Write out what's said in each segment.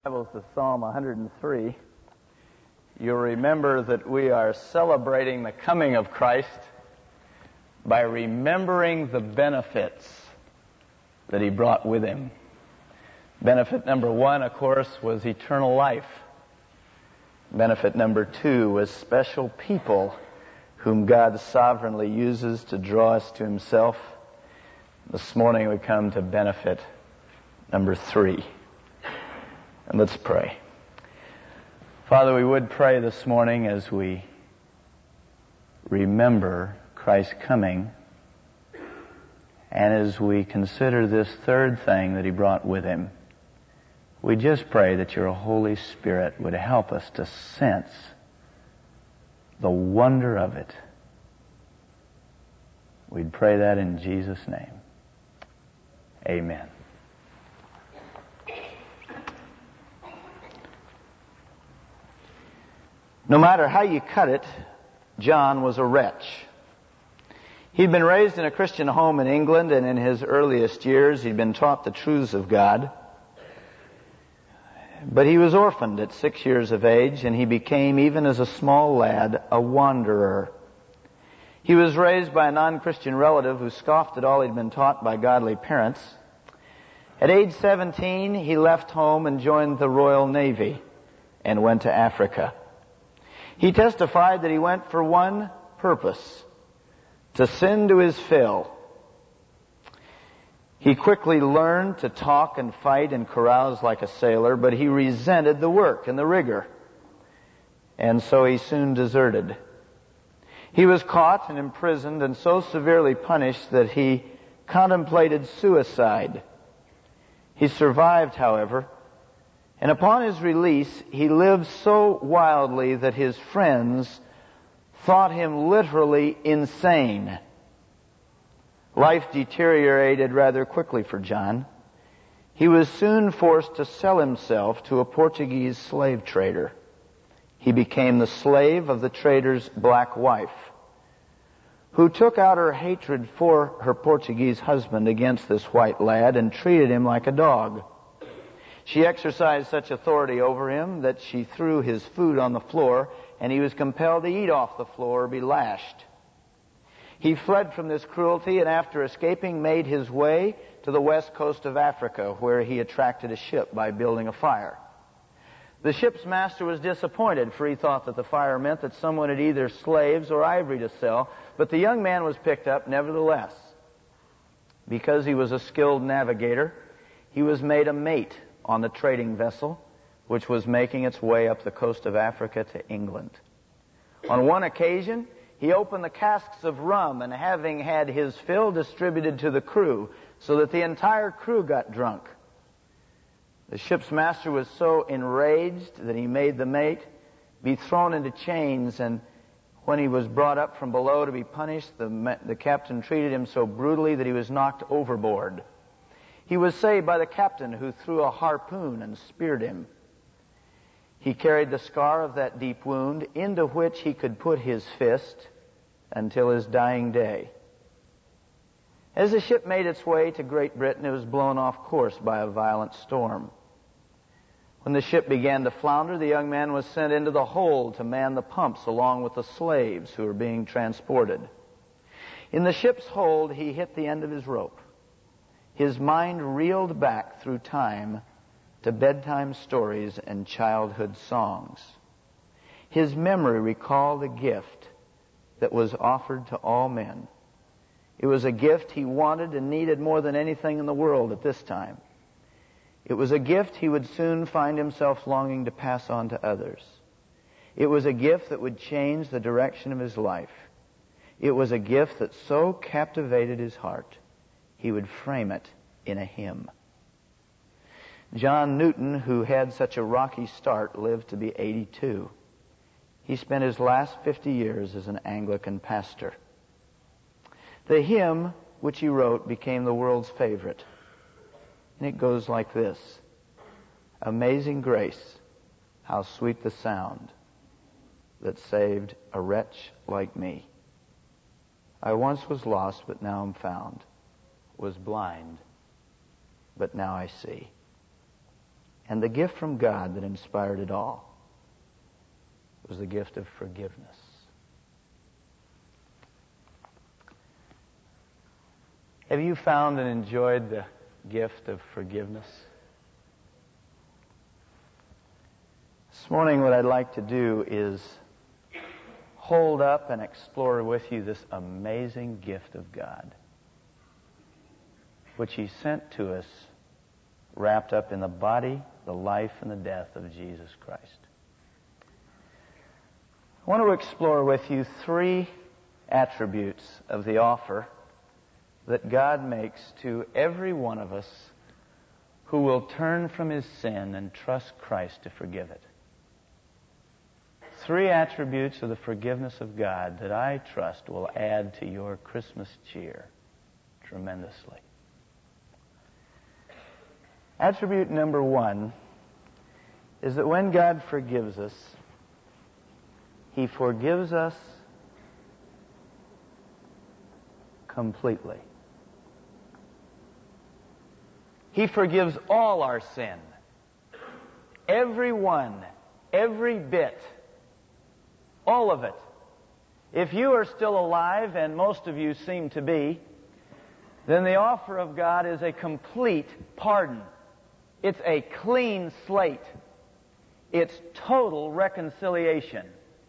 Bibles to Psalm 103, you'll remember that we are celebrating the coming of Christ by remembering the benefits that He brought with Him. Benefit number one, of course, was eternal life. Benefit number two was special people whom God sovereignly uses to draw us to Himself. This morning we come to benefit number three. And let's pray. Father, we would pray this morning as we remember Christ's coming and as we consider this third thing that He brought with Him. We just pray that Your Holy Spirit would help us to sense the wonder of it. We'd pray that in Jesus' name. Amen. No matter how you cut it, John was a wretch. He'd been raised in a Christian home in England, and in his earliest years he'd been taught the truths of God. But he was orphaned at 6 years of age, and he became, even as a small lad, a wanderer. He was raised by a non-Christian relative who scoffed at all he'd been taught by godly parents. At age 17, he left home and joined the Royal Navy and went to Africa. He testified that he went for one purpose, to sin to his fill. He quickly learned to talk and fight and carouse like a sailor, but he resented the work and the rigor, and so he soon deserted. He was caught and imprisoned and so severely punished that he contemplated suicide. He survived, however, and upon his release, he lived so wildly that his friends thought him literally insane. Life deteriorated rather quickly for John. He was soon forced to sell himself to a Portuguese slave trader. He became the slave of the trader's black wife, who took out her hatred for her Portuguese husband against this white lad and treated him like a dog. She exercised such authority over him that she threw his food on the floor, and he was compelled to eat off the floor or be lashed. He fled from this cruelty, and after escaping, made his way to the west coast of Africa, where he attracted a ship by building a fire. The ship's master was disappointed, for he thought that the fire meant that someone had either slaves or ivory to sell, but the young man was picked up nevertheless. Because he was a skilled navigator, he was made a mate on the trading vessel, which was making its way up the coast of Africa to England. On one occasion, he opened the casks of rum, and having had his fill, distributed to the crew, so that the entire crew got drunk. The ship's master was so enraged that he made the mate be thrown into chains, and when he was brought up from below to be punished, the captain treated him so brutally that he was knocked overboard. He was saved by the captain, who threw a harpoon and speared him. He carried the scar of that deep wound, into which he could put his fist until his dying day. As the ship made its way to Great Britain, it was blown off course by a violent storm. When the ship began to flounder, the young man was sent into the hold to man the pumps along with the slaves who were being transported. In the ship's hold, he hit the end of his rope. His mind reeled back through time to bedtime stories and childhood songs. His memory recalled a gift that was offered to all men. It was a gift he wanted and needed more than anything in the world at this time. It was a gift he would soon find himself longing to pass on to others. It was a gift that would change the direction of his life. It was a gift that so captivated his heart, he would frame it in a hymn. John Newton, who had such a rocky start, lived to be 82. He spent his last 50 years as an Anglican pastor. The hymn which he wrote became the world's favorite. And it goes like this: Amazing grace, how sweet the sound that saved a wretch like me. I once was lost, but now am found, was blind, but now I see. And the gift from God that inspired it all was the gift of forgiveness. Have you found and enjoyed the gift of forgiveness? This morning what I'd like to do is hold up and explore with you this amazing gift of God, which He sent to us wrapped up in the body, the life, and the death of Jesus Christ. I want to explore with you 3 attributes of the offer that God makes to every one of us who will turn from his sin and trust Christ to forgive it. 3 attributes of the forgiveness of God that I trust will add to your Christmas cheer tremendously. Attribute number 1 is that when God forgives us, He forgives us completely. He forgives all our sin. Every one, every bit, all of it. If you are still alive, and most of you seem to be, then the offer of God is a complete pardon. It's a clean slate. It's total reconciliation.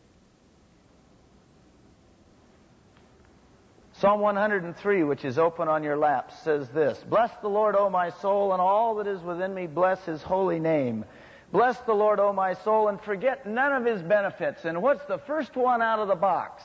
Psalm 103, which is open on your lap, says this: Bless the Lord, O my soul, and all that is within me, bless His holy name. Bless the Lord, O my soul, and forget none of His benefits. And what's the first one out of the box?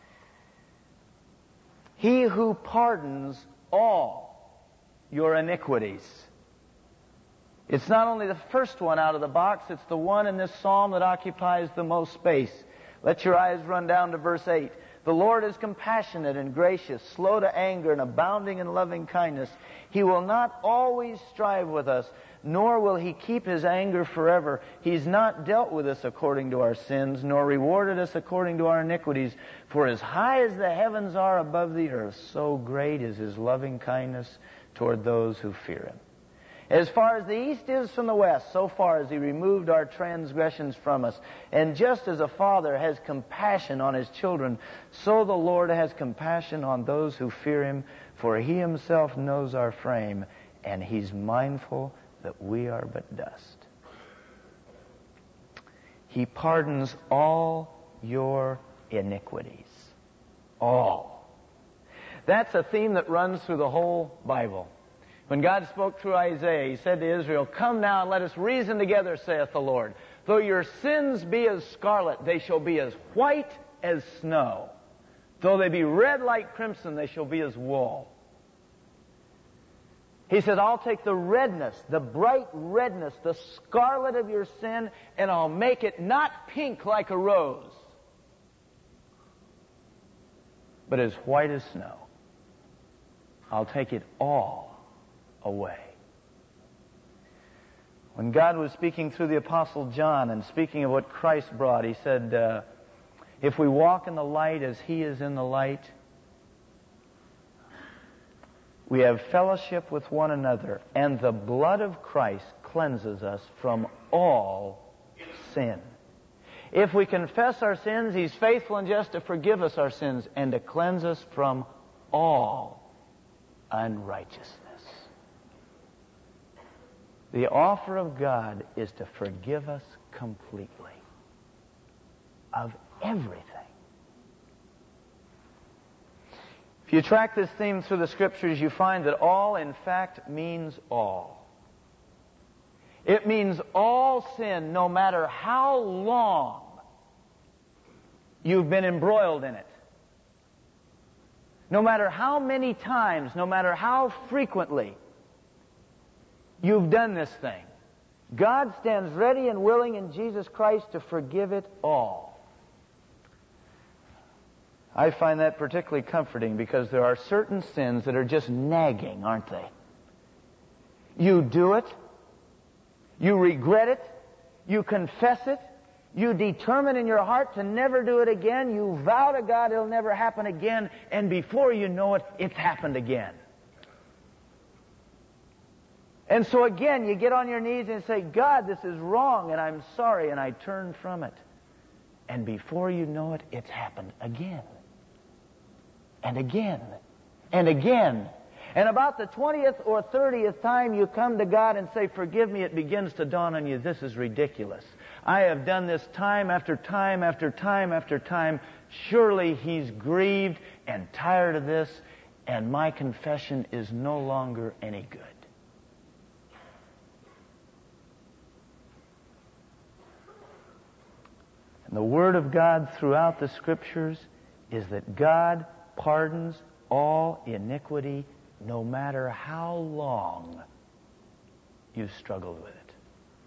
He who pardons all your iniquities. It's not only the first one out of the box, it's the one in this psalm that occupies the most space. Let your eyes run down to verse 8. The Lord is compassionate and gracious, slow to anger and abounding in loving kindness. He will not always strive with us, nor will He keep His anger forever. He's not dealt with us according to our sins, nor rewarded us according to our iniquities. For as high as the heavens are above the earth, so great is His loving kindness toward those who fear Him. As far as the east is from the west, so far has He removed our transgressions from us. And just as a father has compassion on his children, so the Lord has compassion on those who fear Him, for He Himself knows our frame, and He's mindful that we are but dust. He pardons all your iniquities. All. That's a theme that runs through the whole Bible. When God spoke through Isaiah, He said to Israel, Come now and let us reason together, saith the Lord. Though your sins be as scarlet, they shall be as white as snow. Though they be red like crimson, they shall be as wool. He says, I'll take the redness, the bright redness, the scarlet of your sin, and I'll make it not pink like a rose, but as white as snow. I'll take it all away. When God was speaking through the Apostle John and speaking of what Christ brought, He said, if we walk in the light as He is in the light, we have fellowship with one another, and the blood of Christ cleanses us from all sin. If we confess our sins, He's faithful and just to forgive us our sins and to cleanse us from all unrighteousness. The offer of God is to forgive us completely of everything. If you track this theme through the Scriptures, you find that all, in fact, means all. It means all sin, no matter how long you've been embroiled in it. No matter how many times, no matter how frequently you've done this thing, God stands ready and willing in Jesus Christ to forgive it all. I find that particularly comforting because there are certain sins that are just nagging, aren't they? You do it, you regret it, you confess it, you determine in your heart to never do it again, you vow to God it'll never happen again, and before you know it, it's happened again. And so again, you get on your knees and say, God, this is wrong, and I'm sorry, and I turn from it. And before you know it, it's happened again. And again. And again. And about the 20th or 30th time you come to God and say, forgive me, it begins to dawn on you, this is ridiculous. I have done this time after time after time after time. Surely He's grieved and tired of this, and my confession is no longer any good. And the Word of God throughout the Scriptures is that God pardons all iniquity, no matter how long you've struggled with it.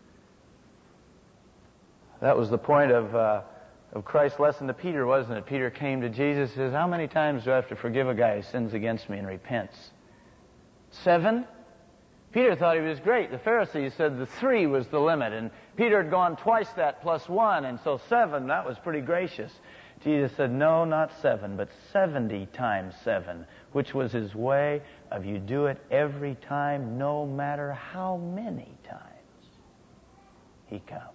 That was the point of Christ's lesson to Peter, wasn't it? Peter came to Jesus and says, how many times do I have to forgive a guy who sins against me and repents? 7? Peter thought he was great. The Pharisees said the 3 was the limit, and Peter had gone twice that plus 1, and so 7, that was pretty gracious. Jesus said, no, not 7, but 70 times 7, which was His way of you do it every time, no matter how many times He comes.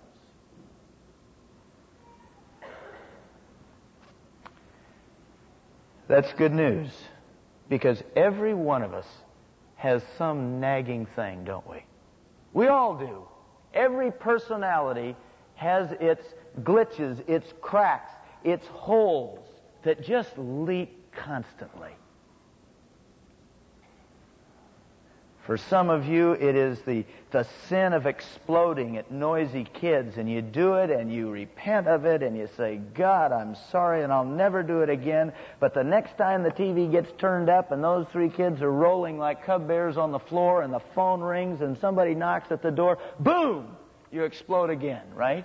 That's good news, because every one of us has some nagging thing, don't we? We all do. Every personality has its glitches, its cracks, its holes that just leak constantly. For some of you, it is the sin of exploding at noisy kids, and you do it and you repent of it and you say, God, I'm sorry and I'll never do it again. But the next time the TV gets turned up and those 3 kids are rolling like cub bears on the floor and the phone rings and somebody knocks at the door, boom, you explode again, right?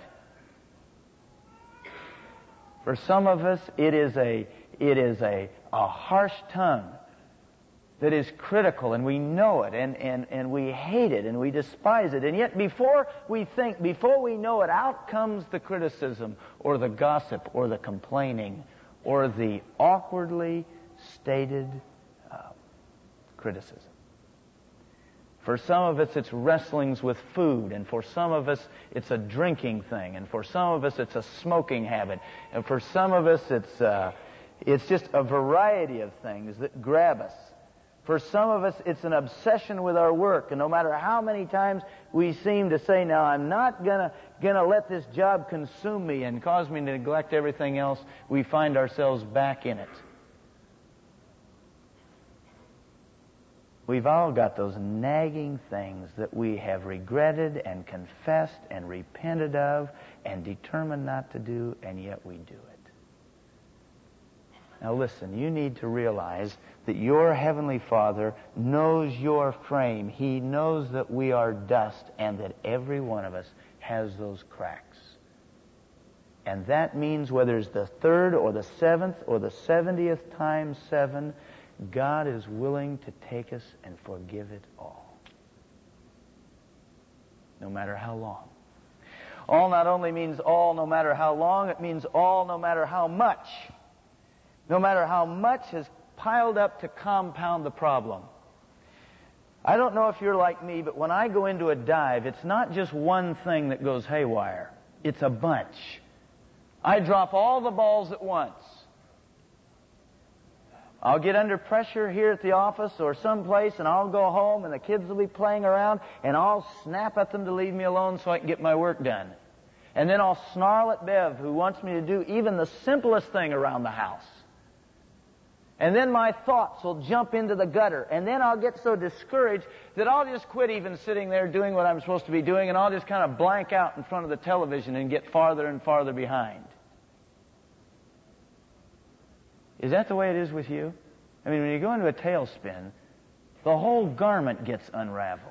For some of us, it is a harsh tongue that is critical, and we know it, and we hate it, and we despise it. And yet before we know it, out comes the criticism, or the gossip, or the complaining, or the awkwardly stated criticism. For some of us, it's wrestlings with food, and for some of us, it's a drinking thing, and for some of us, it's a smoking habit, and for some of us, it's just a variety of things that grab us. For some of us, it's an obsession with our work, and no matter how many times we seem to say, now I'm not gonna let this job consume me and cause me to neglect everything else, we find ourselves back in it. We've all got those nagging things that we have regretted and confessed and repented of and determined not to do, and yet we do it. Now listen, you need to realize that your Heavenly Father knows your frame. He knows that we are dust and that every one of us has those cracks. And that means whether it's the 3rd or the 7th or the 70th time 7, God is willing to take us and forgive it all. No matter how long. All not only means all no matter how long, it means all no matter how much. No matter how much has piled up to compound the problem. I don't know if you're like me, but when I go into a dive, it's not just one thing that goes haywire. It's a bunch. I drop all the balls at once. I'll get under pressure here at the office or someplace, and I'll go home, and the kids will be playing around, and I'll snap at them to leave me alone so I can get my work done. And then I'll snarl at Bev, who wants me to do even the simplest thing around the house. And then my thoughts will jump into the gutter. And then I'll get so discouraged that I'll just quit even sitting there doing what I'm supposed to be doing, and I'll just kind of blank out in front of the television and get farther and farther behind. Is that the way it is with you? I mean, when you go into a tailspin, the whole garment gets unraveled.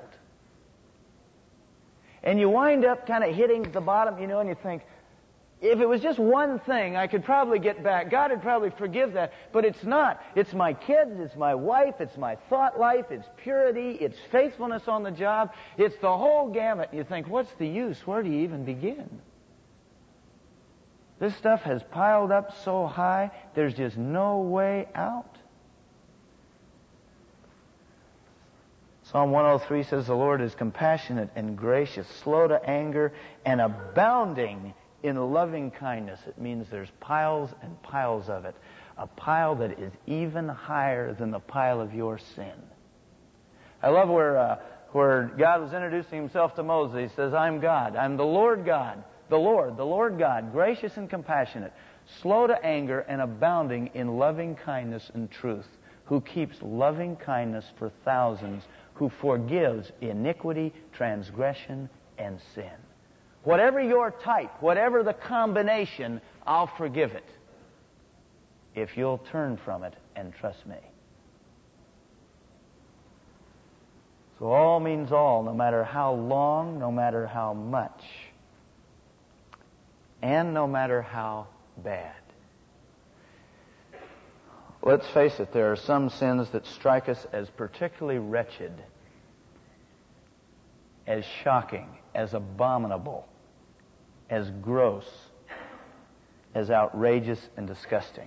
And you wind up kind of hitting the bottom, and you think, if it was just one thing, I could probably get back. God would probably forgive that. But it's not. It's my kids, it's my wife, it's my thought life, it's purity, it's faithfulness on the job. It's the whole gamut. You think, what's the use? Where do you even begin? This stuff has piled up so high, there's just no way out. Psalm 103 says the Lord is compassionate and gracious, slow to anger, and abounding in loving kindness. It means there's piles and piles of it. A pile that is even higher than the pile of your sin. I love where God was introducing himself to Moses. He says, I'm God. I'm the Lord God. The Lord God, gracious and compassionate, slow to anger and abounding in loving kindness and truth, who keeps loving kindness for thousands, who forgives iniquity, transgression, and sin. Whatever your type, whatever the combination, I'll forgive it if you'll turn from it and trust me. So all means all, no matter how long, no matter how much, and no matter how bad. Let's face it, there are some sins that strike us as particularly wretched, as shocking, as abominable, as gross, as outrageous and disgusting.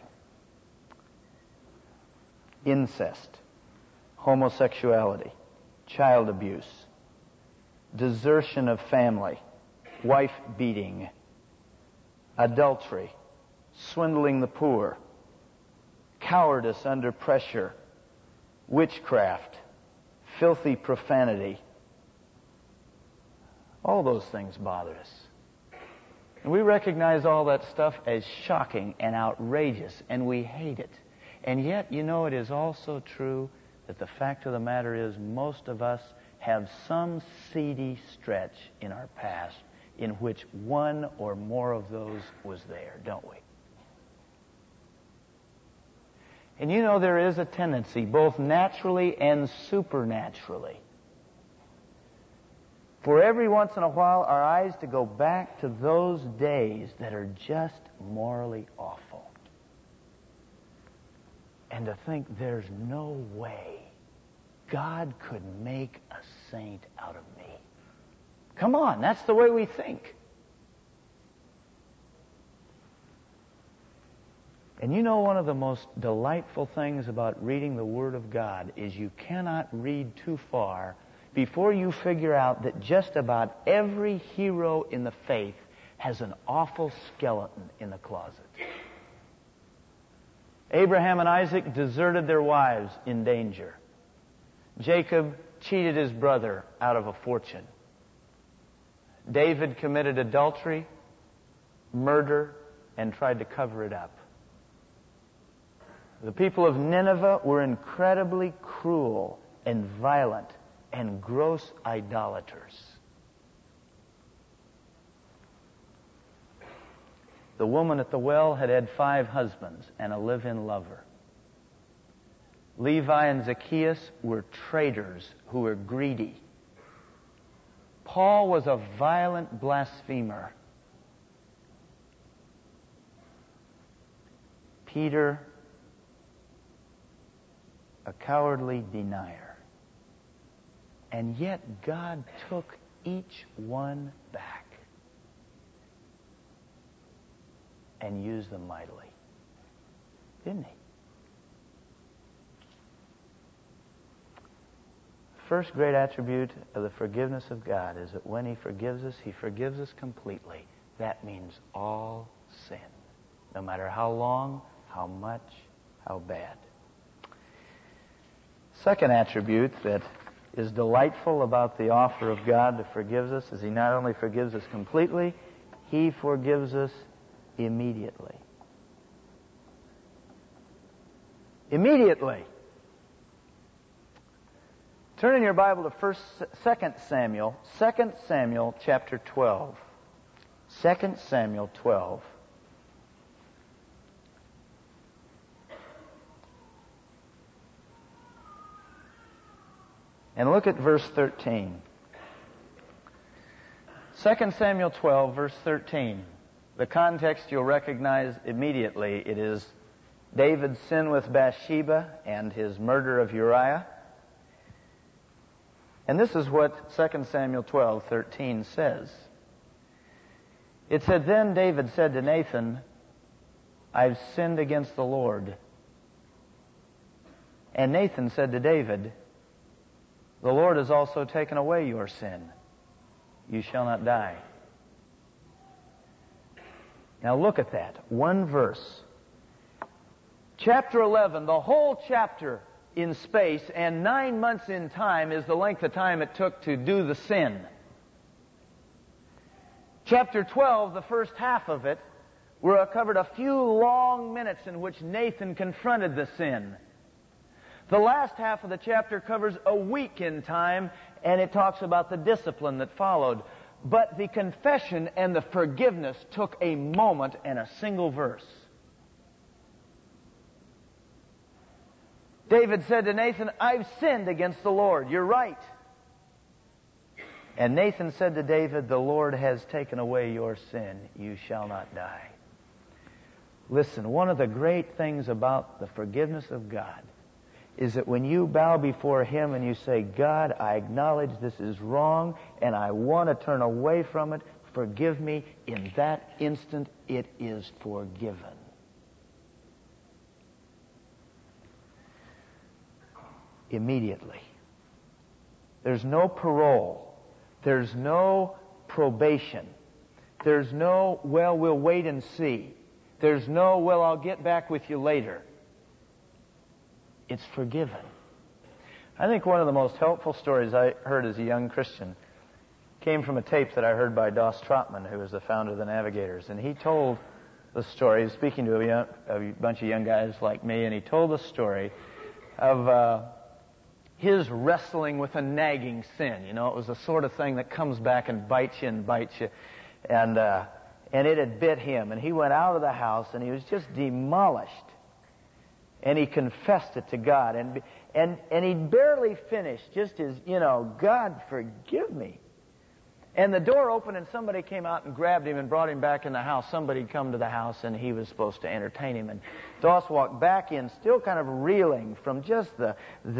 Incest, homosexuality, child abuse, desertion of family, wife beating, adultery, swindling the poor, cowardice under pressure, witchcraft, filthy profanity. All those things bother us. And we recognize all that stuff as shocking and outrageous, and we hate it. And yet, you know, it is also true that the fact of the matter is most of us have some seedy stretch in our past in which one or more of those was there, don't we? And you know, there is a tendency, both naturally and supernaturally, for every once in a while our eyes to go back to those days that are just morally awful. And to think there's no way God could make a saint out of me. Come on, that's the way we think. And you know, one of the most delightful things about reading the Word of God is you cannot read too far before you figure out that just about every hero in the faith has an awful skeleton in the closet. Abraham and Isaac deserted their wives in danger. Jacob cheated his brother out of a fortune. David committed adultery, murder, and tried to cover it up. The people of Nineveh were incredibly cruel and violent and gross idolaters. The woman at the well had had 5 husbands and a live-in lover. Levi and Zacchaeus were traitors who were greedy. Paul was a violent blasphemer. Peter, a cowardly denier. And yet God took each one back and used them mightily. Didn't he? First great attribute of the forgiveness of God is that when he forgives us completely. That means all sin, no matter how long, how much, how bad. Second attribute that is delightful about the offer of God to forgive us is he not only forgives us completely, he forgives us immediately. Immediately. Turn in your Bible to 2 Samuel chapter 12. 2 Samuel 12. And look at verse 13. 2 Samuel 12, verse 13. The context you'll recognize immediately. It is David's sin with Bathsheba and his murder of Uriah. And this is what 2 Samuel 12:13 says. It said, Then David said to Nathan, I've sinned against the Lord. And Nathan said to David, The Lord has also taken away your sin. You shall not die. Now look at that. One verse. Chapter 11, the whole chapter in space and 9 months in time is the length of time it took to do the sin. Chapter 12, the first half of it, covered a few long minutes in which Nathan confronted the sin. The last half of the chapter covers a week in time, and it talks about the discipline that followed. But the confession and the forgiveness took a moment and a single verse. David said to Nathan, I've sinned against the Lord. You're right. And Nathan said to David, the Lord has taken away your sin. You shall not die. Listen, one of the great things about the forgiveness of God is that when you bow before Him and you say, God, I acknowledge this is wrong and I want to turn away from it, forgive me, in that instant it is forgiven. Immediately. There's no parole. There's no probation. There's no, well, we'll wait and see. There's no, well, I'll get back with you later. It's forgiven. I think one of the most helpful stories I heard as a young Christian came from a tape that I heard by Doss Trotman, who was the founder of the Navigators. And he told the story, he was speaking to a bunch of young guys like me, and he told the story of his wrestling with a nagging sin. You know, it was the sort of thing that comes back and bites you and bites you. And it had bit him. And he went out of the house and he was just demolished. And he confessed it to God. And he barely finished, just as, God, forgive me. And the door opened and somebody came out and grabbed him and brought him back in the house. Somebody had come to the house and he was supposed to entertain him. And Doss walked back in, still kind of reeling from just the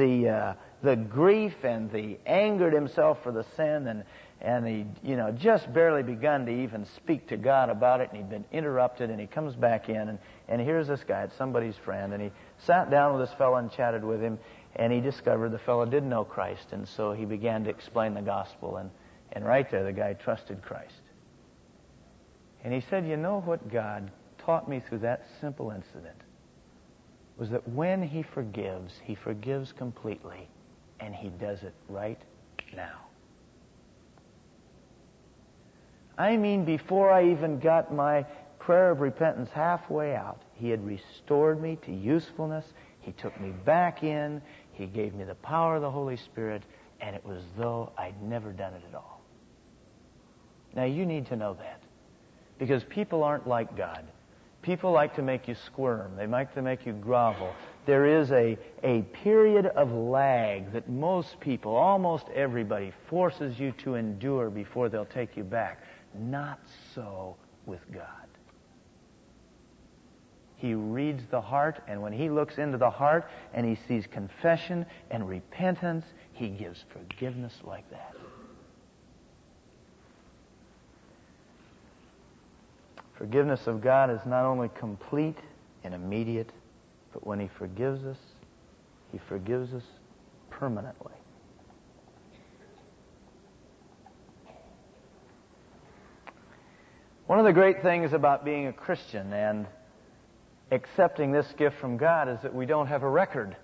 grief and the angered himself for the sin. And he, just barely begun to even speak to God about it. And he'd been interrupted, and he comes back in. And here's this guy, it's somebody's friend. And he sat down with this fellow and chatted with him. And he discovered the fellow didn't know Christ. And so he began to explain the gospel. And right there, the guy trusted Christ. And he said, you know what God taught me through that simple incident was that when He forgives completely, and He does it right now. I mean, before I even got my prayer of repentance halfway out, He had restored me to usefulness. He took me back in. He gave me the power of the Holy Spirit, and it was as though I'd never done it at all. Now, you need to know that, because people aren't like God. People like to make you squirm. They like to make you grovel. There is a period of lag that most people, almost everybody, forces you to endure before they'll take you back. Not so with God. He reads the heart, and when He looks into the heart and He sees confession and repentance, He gives forgiveness like that. Forgiveness of God is not only complete and immediate, but when He forgives us permanently. One of the great things about being a Christian and accepting this gift from God is that we don't have a record.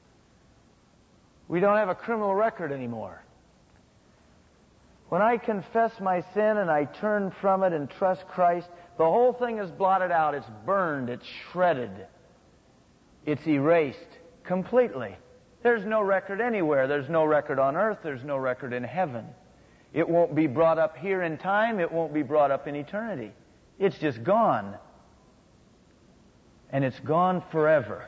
We don't have a criminal record anymore. When I confess my sin and I turn from it and trust Christ, the whole thing is blotted out. It's burned. It's shredded. It's erased completely. There's no record anywhere. There's no record on earth. There's no record in heaven. It won't be brought up here in time. It won't be brought up in eternity. It's just gone. And it's gone forever.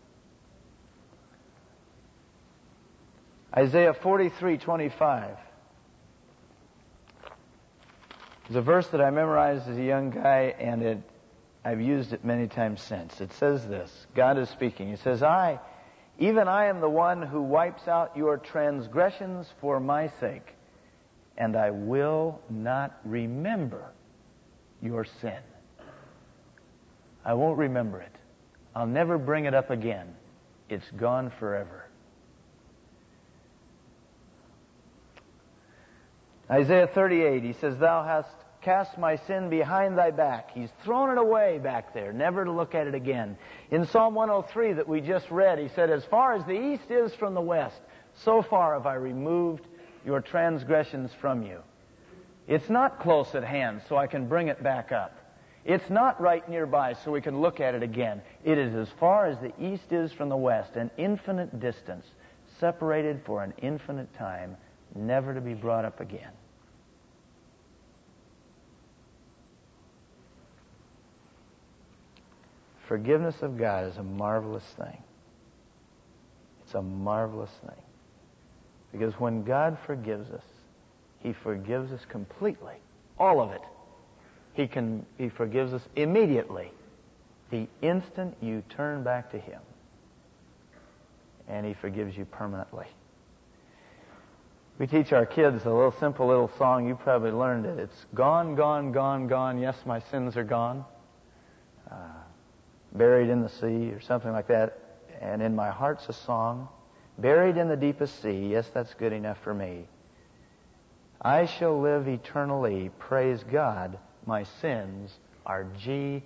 Isaiah 43:25. It's a verse that I memorized as a young guy, and I've used it many times since. It says this. God is speaking. He says, even I am the one who wipes out your transgressions for my sake, and I will not remember your sin. I won't remember it. I'll never bring it up again. It's gone forever. Isaiah 38, he says, Thou hast cast my sin behind thy back. He's thrown it away back there, never to look at it again. In Psalm 103 that we just read, he said, As far as the east is from the west, so far have I removed your transgressions from you. It's not close at hand, so I can bring it back up. It's not right nearby, so we can look at it again. It is as far as the east is from the west, an infinite distance, separated for an infinite time, never to be brought up again. Forgiveness of God is a marvelous thing. It's a marvelous thing. Because when God forgives us, He forgives us completely. All of it. He forgives us immediately. The instant you turn back to Him. And He forgives you permanently. We teach our kids a simple little song. You probably learned it. It's gone, gone, gone, gone. Yes, my sins are gone. Buried in the sea or something like that. And in my heart's a song. Buried in the deepest sea. Yes, that's good enough for me. I shall live eternally. Praise God. My sins are Gone.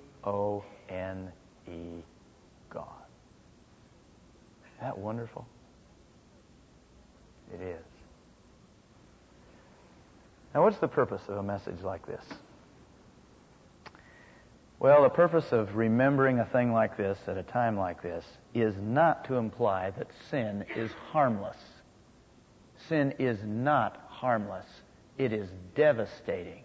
Gone. Isn't that wonderful? It is. Now, what's the purpose of a message like this? Well, the purpose of remembering a thing like this at a time like this is not to imply that sin is harmless. Sin is not harmless. It is devastating.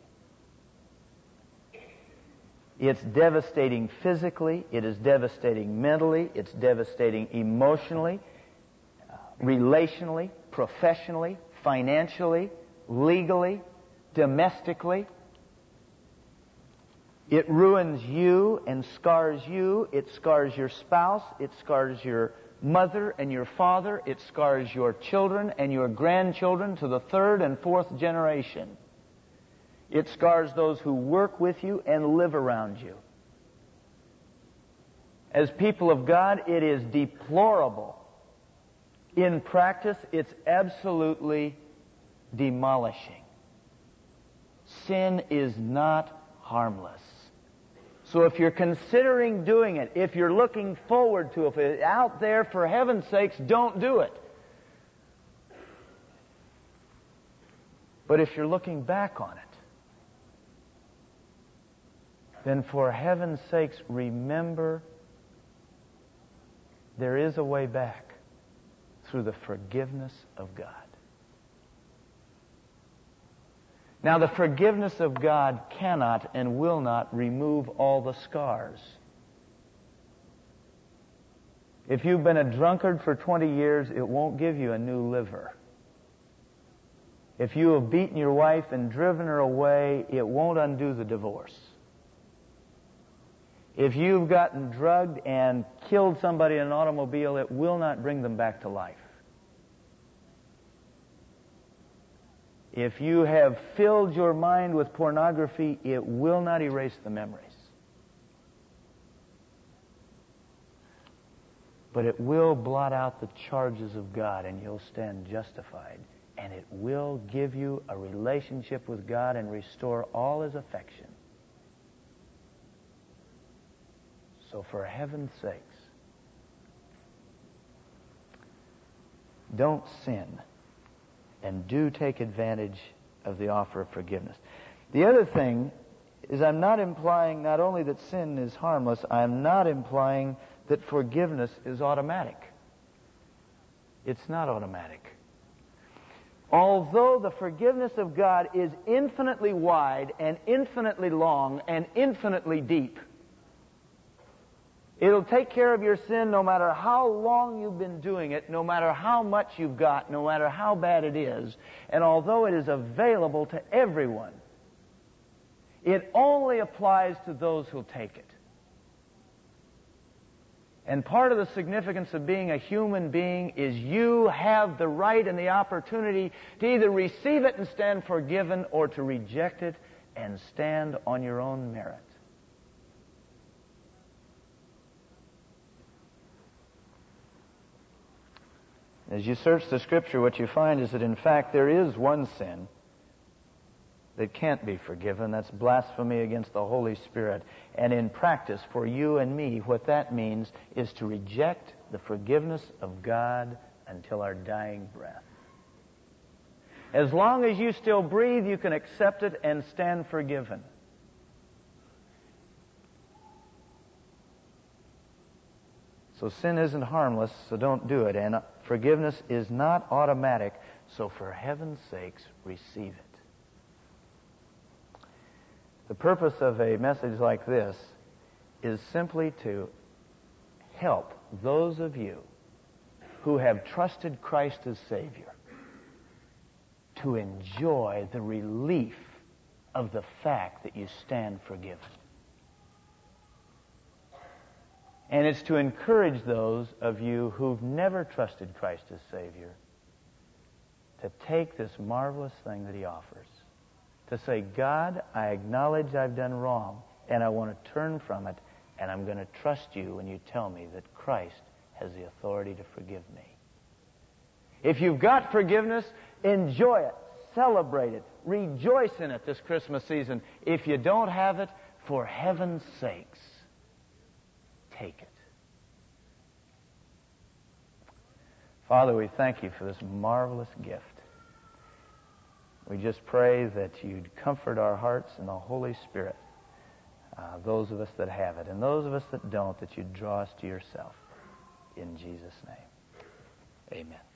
It's devastating physically. It is devastating mentally. It's devastating emotionally, relationally, professionally, financially, legally, domestically. It ruins you and scars you. It scars your spouse. It scars your mother and your father. It scars your children and your grandchildren to the third and fourth generation. It scars those who work with you and live around you. As people of God, it is deplorable. In practice, it's absolutely demolishing. Sin is not harmless. So if you're considering doing it, if you're looking forward to it, if it's out there, for heaven's sakes, don't do it. But if you're looking back on it, then for heaven's sakes, remember there is a way back through the forgiveness of God. Now, the forgiveness of God cannot and will not remove all the scars. If you've been a drunkard for 20 years, it won't give you a new liver. If you have beaten your wife and driven her away, it won't undo the divorce. If you've gotten drugged and killed somebody in an automobile, it will not bring them back to life. If you have filled your mind with pornography, it will not erase the memories. But it will blot out the charges of God, and you'll stand justified. And it will give you a relationship with God and restore all His affection. So for heaven's sakes, don't sin. And do take advantage of the offer of forgiveness. The other thing is, I'm not implying not only that sin is harmless, I'm not implying that forgiveness is automatic. It's not automatic. Although the forgiveness of God is infinitely wide and infinitely long and infinitely deep, it'll take care of your sin no matter how long you've been doing it, no matter how much you've got, no matter how bad it is. And although it is available to everyone, it only applies to those who'll take it. And part of the significance of being a human being is you have the right and the opportunity to either receive it and stand forgiven, or to reject it and stand on your own merit. As you search the Scripture, what you find is that in fact there is one sin that can't be forgiven. That's blasphemy against the Holy Spirit. And in practice, for you and me, what that means is to reject the forgiveness of God until our dying breath. As long as you still breathe, you can accept it and stand forgiven. So sin isn't harmless, so don't do it. And forgiveness is not automatic, so for heaven's sakes, receive it. The purpose of a message like this is simply to help those of you who have trusted Christ as Savior to enjoy the relief of the fact that you stand forgiven. And it's to encourage those of you who've never trusted Christ as Savior to take this marvelous thing that He offers. To say, God, I acknowledge I've done wrong, and I want to turn from it, and I'm going to trust you when you tell me that Christ has the authority to forgive me. If you've got forgiveness, enjoy it, celebrate it, rejoice in it this Christmas season. If you don't have it, for heaven's sakes, take it. Father, we thank you for this marvelous gift. We just pray that you'd comfort our hearts in the Holy Spirit, those of us that have it, and those of us that don't, that you'd draw us to yourself. In Jesus' name, amen.